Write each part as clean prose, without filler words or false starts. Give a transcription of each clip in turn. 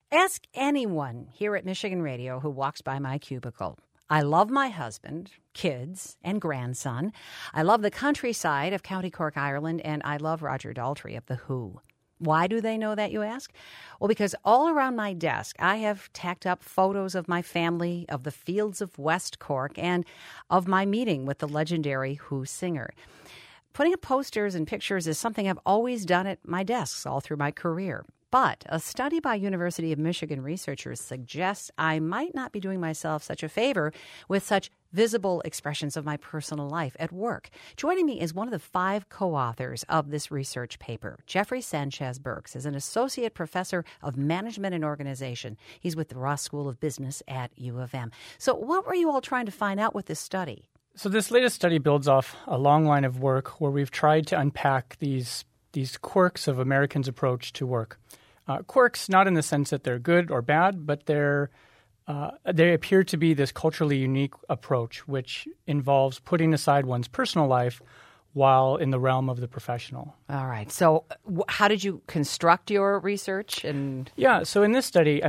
Ask anyone here at Michigan Radio who walks by my cubicle. I love my husband, kids, and grandson. I love the countryside of County Cork, Ireland, and I love Roger Daltrey of The Who. Why do they know that, you ask? Well, because all around my desk, I have tacked up photos of my family, of the fields of West Cork, and of my meeting with the legendary Who singer. Putting up posters and pictures is something I've always done at my desks all through my career. But a study by University of Michigan researchers suggests I might not be doing myself such a favor with such visible expressions of my personal life at work. Joining me is one of the 5 co-authors of this research paper. Jeffrey Sanchez-Burks is an associate professor of management and organization. He's with the Ross School of Business at U of M. So what were you all trying to find out with this study? So this latest study builds off a long line of work where we've tried to unpack these quirks of Americans' approach to work. Quirks, not in the sense that they're good or bad, but they appear to be this culturally unique approach, which involves putting aside one's personal life while in the realm of the professional. All right. So how did you construct your research? Yeah. So in this study,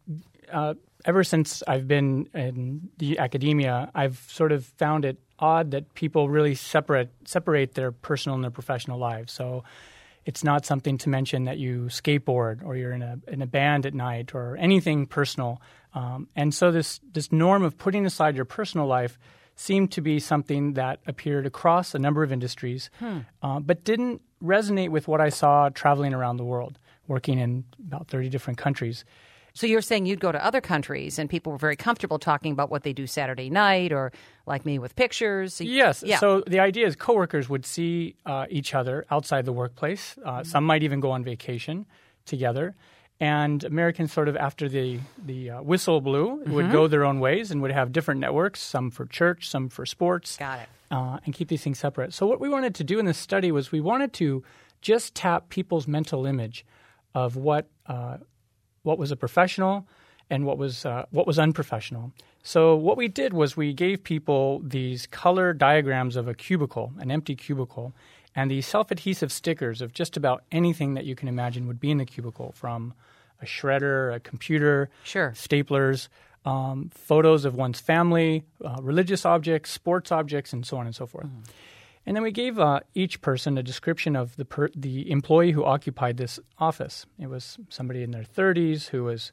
ever since I've been in the academia, I've sort of found it odd that people really separate their personal and their professional lives. So it's not something to mention that you skateboard or you're in a band at night or anything personal. And so this norm of putting aside your personal life seemed to be something that appeared across a number of industries, but didn't resonate with what I saw traveling around the world, working in about 30 different countries. So you're saying you'd go to other countries and people were very comfortable talking about what they do Saturday night or like me with pictures? Yes. Yeah. So the idea is coworkers would see each other outside the workplace. Some might even go on vacation together. And Americans sort of after the whistle blew would go their own ways and would have different networks, some for church, some for sports. Got it. And keep these things separate. So what we wanted to do in this study was we wanted to just tap people's mental image of what was a professional and what was unprofessional. So what we did was we gave people these color diagrams of a cubicle, an empty cubicle, and these self-adhesive stickers of just about anything that you can imagine would be in the cubicle, from a shredder, a computer, staplers, photos of one's family, religious objects, sports objects, and so on and so forth. And then we gave each person a description of the employee who occupied this office. It was somebody in their 30s who was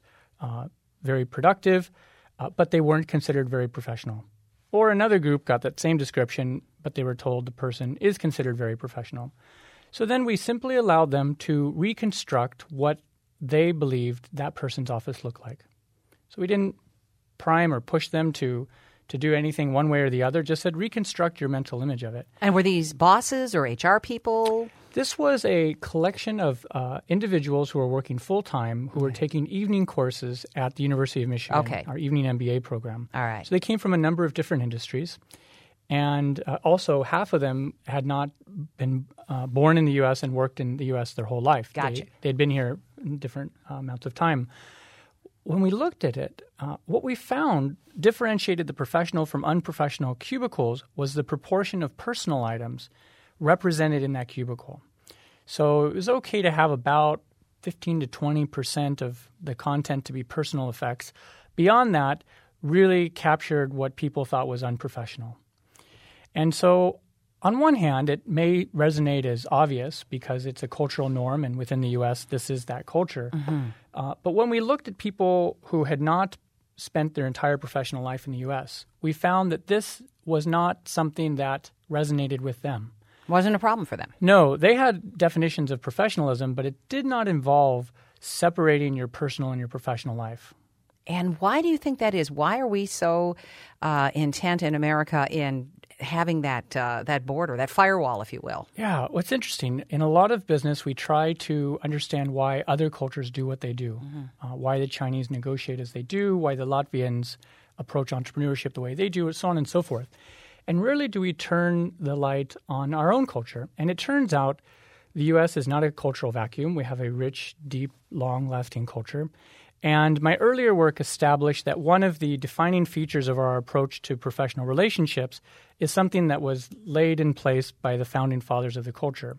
very productive, but they weren't considered very professional. Or another group got that same description, but they were told the person is considered very professional. So then we simply allowed them to reconstruct what they believed that person's office looked like. So we didn't prime or push them to do anything one way or the other, just said reconstruct your mental image of it. And were these bosses or HR people? This was a collection of individuals who were working full-time who were taking evening courses at the University of Michigan, our evening MBA program. All right. So they came from a number of different industries. And also half of them had not been born in the U.S. and worked in the U.S. their whole life. Gotcha. They'd been here in different amounts of time. When we looked at it, what we found differentiated the professional from unprofessional cubicles was the proportion of personal items represented in that cubicle. So it was okay to have about 15 to 20% of the content to be personal effects. Beyond that, really captured what people thought was unprofessional. And so on one hand, it may resonate as obvious because it's a cultural norm, and within the U.S., this is that culture. But when we looked at people who had not spent their entire professional life in the U.S., we found that this was not something that resonated with them. Wasn't a problem for them. No, they had definitions of professionalism, but it did not involve separating your personal and your professional life. And why do you think that is? Why are we so intent in America in having that border, that firewall, if you will? Yeah, what's interesting, in a lot of business, we try to understand why other cultures do what they do, why the Chinese negotiate as they do, why the Latvians approach entrepreneurship the way they do, so on and so forth. And rarely do we turn the light on our own culture. And it turns out the U.S. is not a cultural vacuum. We have a rich, deep, long-lasting culture. And my earlier work established that one of the defining features of our approach to professional relationships is something that was laid in place by the founding fathers of the culture.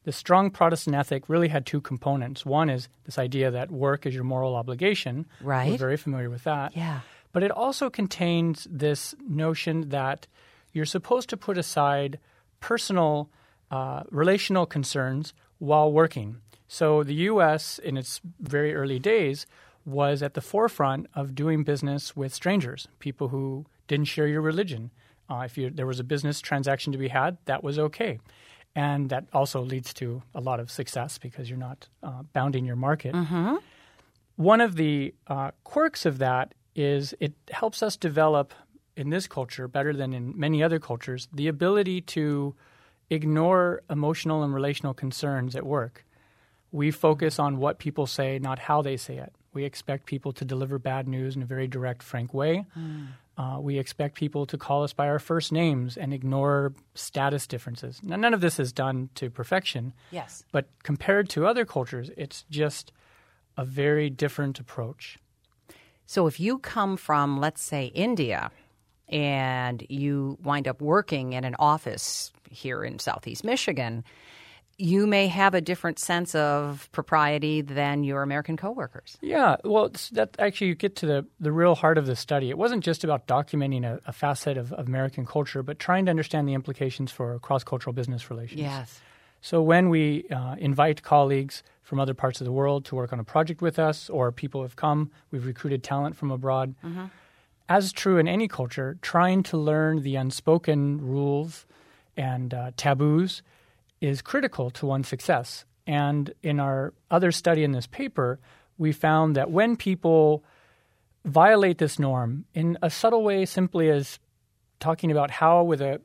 the strong Protestant ethic really had two components. One is this idea that work is your moral obligation. Right. We're very familiar with that. Yeah. But it also contains this notion that you're supposed to put aside personal, relational concerns while working. So the U.S., in its very early days, was at the forefront of doing business with strangers, people who didn't share your religion. If there was a business transaction to be had, that was okay. And that also leads to a lot of success because you're not bounding your market. Mm-hmm. One of the quirks of that is it helps us develop in this culture, better than in many other cultures, the ability to ignore emotional and relational concerns at work. We focus on what people say, not how they say it. We expect people to deliver bad news in a very direct, frank way. We expect people to call us by our first names and ignore status differences. Now, none of this is done to perfection. Yes. But compared to other cultures, it's just a very different approach. So if you come from, let's say, India, and you wind up working in an office here in Southeast Michigan, you may have a different sense of propriety than your American coworkers. Yeah, well, that actually you get to the real heart of the study. It wasn't just about documenting a facet of American culture, but trying to understand the implications for cross-cultural business relations. Yes. So when we invite colleagues from other parts of the world to work on a project with us, or people have come, we've recruited talent from abroad. Mm-hmm. As true in any culture, trying to learn the unspoken rules and taboos is critical to one's success. And in our other study in this paper, we found that when people violate this norm in a subtle way, simply as talking about how with a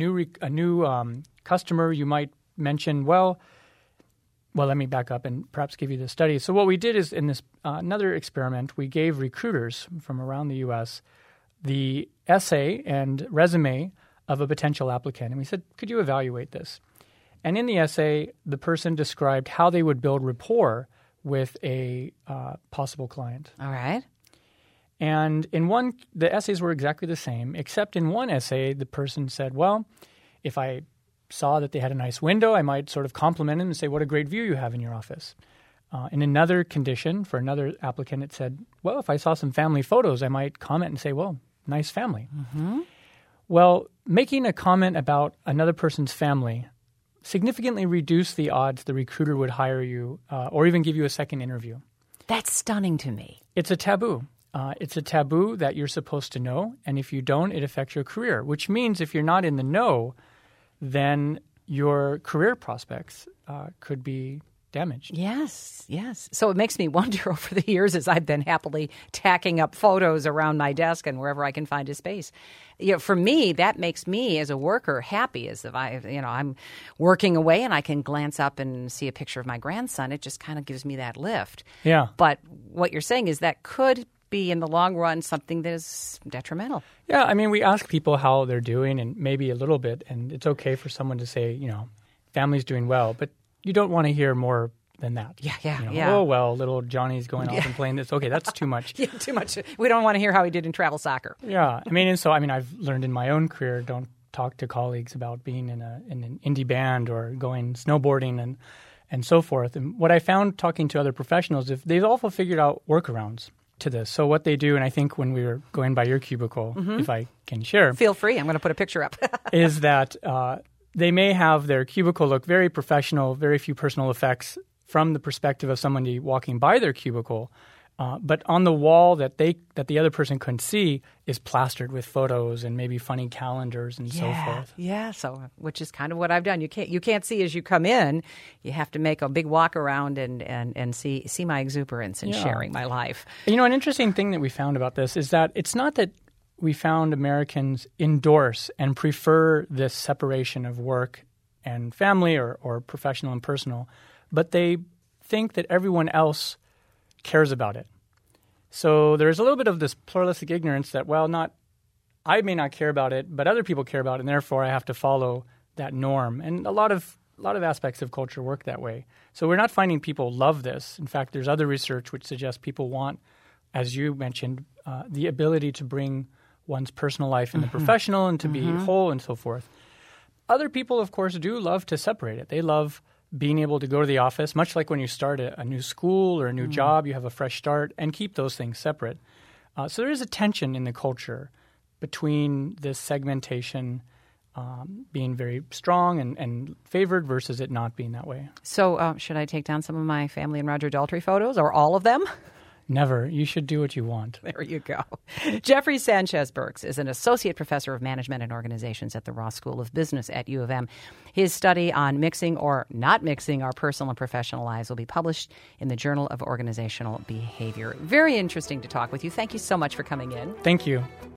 new customer you might mention, well, let me back up and perhaps give you the study. So what we did is in this another experiment, we gave recruiters from around the U.S. the essay and resume of a potential applicant. And we said, could you evaluate this? And in the essay, the person described how they would build rapport with a possible client. All right. And in the essays were exactly the same, except in one essay, the person said, well, if I saw that they had a nice window, I might sort of compliment them and say, what a great view you have in your office. In another condition, for another applicant, it said, well, if I saw some family photos, I might comment and say, well, nice family. Mm-hmm. Well, making a comment about another person's family significantly reduced the odds the recruiter would hire you or even give you a second interview. That's stunning to me. It's a taboo. It's a taboo that you're supposed to know, and if you don't, it affects your career, which means if you're not in the know, then your career prospects could be damaged. Yes, yes. So it makes me wonder over the years as I've been happily tacking up photos around my desk and wherever I can find a space. You know, for me, that makes me as a worker happy as if I'm working away and I can glance up and see a picture of my grandson. It just kind of gives me that lift. Yeah. But what you're saying is that could be in the long run something that is detrimental. Yeah, I mean, we ask people how they're doing and maybe a little bit, and it's okay for someone to say, family's doing well, but you don't want to hear more than that. Yeah. Oh, well, little Johnny's going off and playing this. Okay, that's too much. Yeah, too much. We don't want to hear how he did in travel soccer. Yeah. I've learned in my own career, don't talk to colleagues about being in an indie band or going snowboarding and so forth. And what I found talking to other professionals, if they've also figured out workarounds to this. So what they do, and I think when we were going by your cubicle, if I can share. Feel free. I'm going to put a picture up. is that they may have their cubicle look very professional, very few personal effects from the perspective of somebody walking by their cubicle. But on the wall that the other person couldn't see is plastered with photos and maybe funny calendars and so forth. Yeah, so which is kind of what I've done. You can't see as you come in. You have to make a big walk around and see my exuberance in sharing my life. An interesting thing that we found about this is that it's not that we found Americans endorse and prefer this separation of work and family or professional and personal, but they think that everyone else cares about it. So there's a little bit of this pluralistic ignorance that, I may not care about it, but other people care about it, and therefore I have to follow that norm. And a lot of aspects of culture work that way. So we're not finding people love this. In fact, there's other research which suggests people want, as you mentioned, the ability to bring one's personal life in the professional and to be whole and so forth. Other people, of course, do love to separate it. They love being able to go to the office, much like when you start a new school or a new job, you have a fresh start, and keep those things separate. So there is a tension in the culture between this segmentation being very strong and favored versus it not being that way. So should I take down some of my family and Roger Daltrey photos, or all of them? Never. You should do what you want. There you go. Jeffrey Sanchez Burks is an associate professor of management and organizations at the Ross School of Business at U of M. His study on mixing or not mixing our personal and professional lives will be published in the Journal of Organizational Behavior. Very interesting to talk with you. Thank you so much for coming in. Thank you.